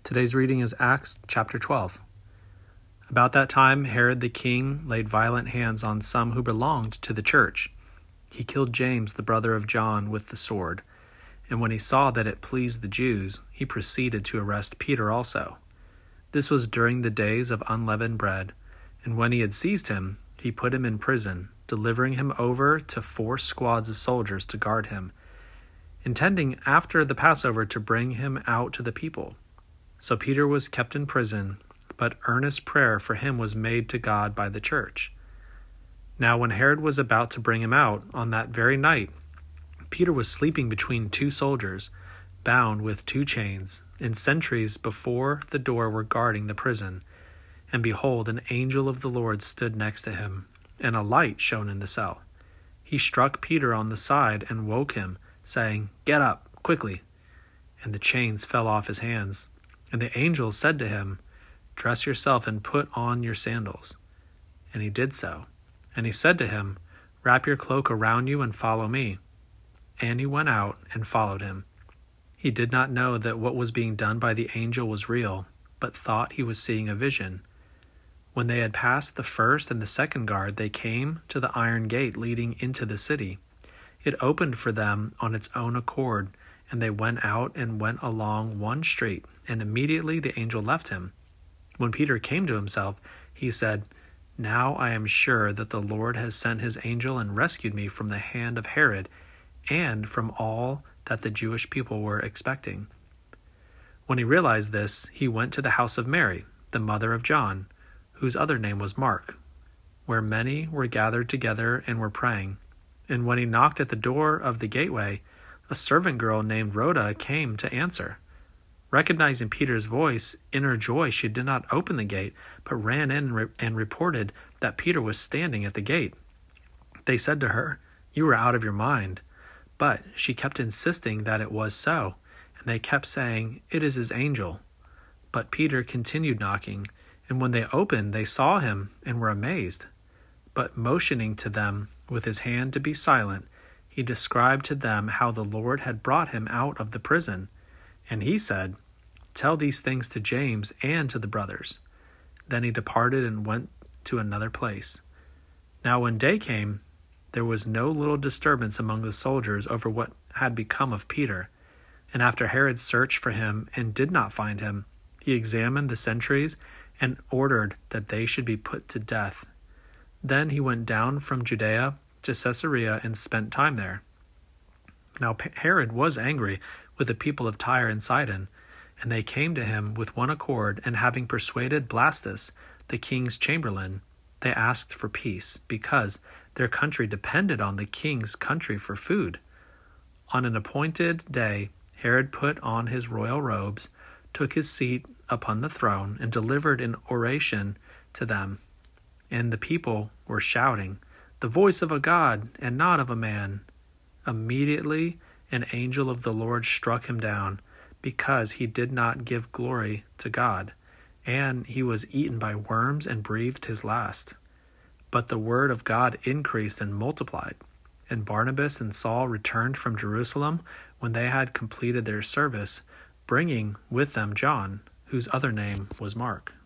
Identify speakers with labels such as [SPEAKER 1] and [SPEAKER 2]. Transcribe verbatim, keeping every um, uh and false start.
[SPEAKER 1] Today's reading is Acts chapter twelve. About that time, Herod the king laid violent hands on some who belonged to the church. He killed James, the brother of John, with the sword. And when he saw that it pleased the Jews, he proceeded to arrest Peter also. This was during the days of unleavened bread, and when he had seized him, he put him in prison, delivering him over to four squads of soldiers to guard him, intending after the Passover to bring him out to the people. So Peter was kept in prison, but earnest prayer for him was made to God by the church. Now when Herod was about to bring him out, on that very night, Peter was sleeping between two soldiers, bound with two chains, and sentries before the door were guarding the prison. And behold, an angel of the Lord stood next to him, and a light shone in the cell. He struck Peter on the side and woke him, saying, "Get up, quickly." And the chains fell off his hands. And the angel said to him, "Dress yourself and put on your sandals." And he did so. And he said to him, "Wrap your cloak around you and follow me." And he went out and followed him. He did not know that what was being done by the angel was real, but thought he was seeing a vision. When they had passed the first and the second guard, they came to the iron gate leading into the city. It opened for them on its own accord, and they went out and went along one street, and immediately the angel left him. When Peter came to himself, he said, "Now I am sure that the Lord has sent his angel and rescued me from the hand of Herod and from all that the Jewish people were expecting." When he realized this, he went to the house of Mary, the mother of John, whose other name was Mark, where many were gathered together and were praying. And when he knocked at the door of the gateway, a servant girl named Rhoda came to answer. Recognizing Peter's voice, in her joy she did not open the gate, but ran in and, re- and reported that Peter was standing at the gate. They said to her, "You are out of your mind." But she kept insisting that it was so, and they kept saying, "It is his angel." But Peter continued knocking, and when they opened, they saw him and were amazed. But motioning to them with his hand to be silent, he described to them how the Lord had brought him out of the prison. And he said, "Tell these things to James and to the brothers." Then he departed and went to another place. Now when day came, there was no little disturbance among the soldiers over what had become of Peter. And after Herod searched for him and did not find him, he examined the sentries and ordered that they should be put to death. Then he went down from Judea to Caesarea and spent time there. Now Herod was angry with the people of Tyre and Sidon, and they came to him with one accord, and having persuaded Blastus, the king's chamberlain, they asked for peace, because their country depended on the king's country for food. On an appointed day, Herod put on his royal robes, took his seat upon the throne, and delivered an oration to them. And the people were shouting, "The voice of a God, and not of a man." Immediately an angel of the Lord struck him down, because he did not give glory to God, and he was eaten by worms and breathed his last. But the word of God increased and multiplied, and Barnabas and Saul returned from Jerusalem when they had completed their service, bringing with them John, whose other name was Mark.